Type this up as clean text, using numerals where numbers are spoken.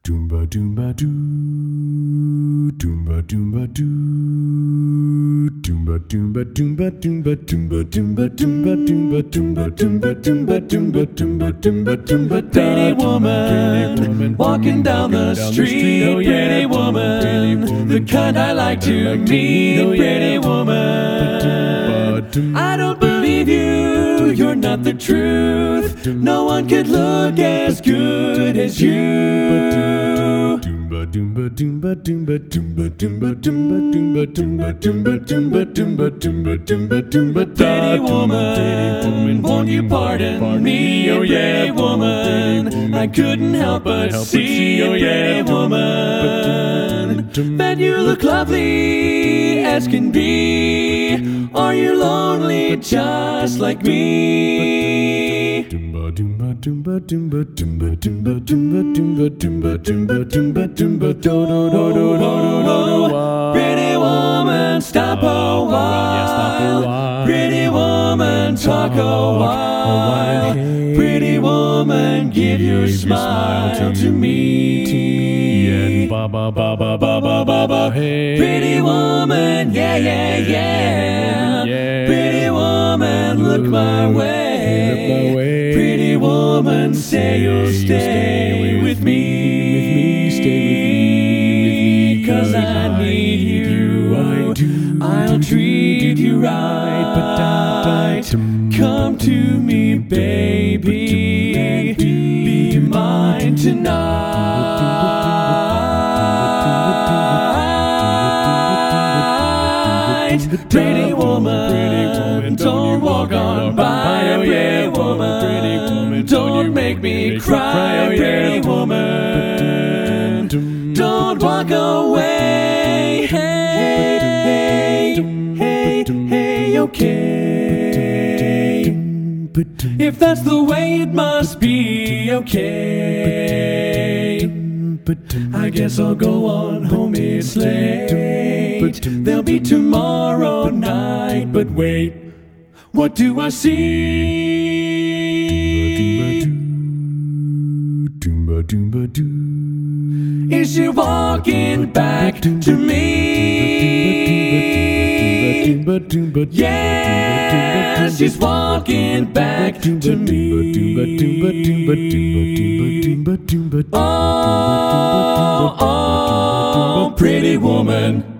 Doomba doomba doo, doomba doomba doo, doomba doomba doomba doomba doomba doomba doomba doomba doomba doomba doomba doomba doomba doomba doomba. Pretty woman, walking down the street. Oh yeah, Pretty woman, the kind I like to meet. Pretty woman, I don't believe you. You're not the truth. No one could look as good as you. Doomba doomba doomba doomba doomba doomba doomba doomba doomba doomba doomba doomba doomba doomba doomba. Pretty woman, won't you pardon me? Oh yeah, pretty woman, I couldn't help but see. Oh yeah, pretty woman, that you look lovely as can be. Are you lonely just like me? Doomba doomba doomba doomba doomba doomba doomba doomba doomba doomba doomba doomba do do do do do do. Pretty woman, stop a while. Pretty woman, talk a while. Pretty woman, give your smile to me. And ba ba ba ba ba ba ba ba hey. Pretty woman, yeah yeah yeah. Pretty woman, look my way. Pretty woman, say you'll stay with me. Stay with me, 'Cause I need you. I do. I'll treat you right, but come to me, baby. Be mine tonight. Pretty woman, don't walk on by. Pretty woman, don't make me cry. Pretty woman, don't walk away. Hey, okay. If that's the way it must be, okay. I guess I'll go on home, it's late. There'll be tomorrow night, but wait, what do I see? Doomba doomba doo. Is she walking back to me? Yeah, she's walking back to me. Oh, pretty woman.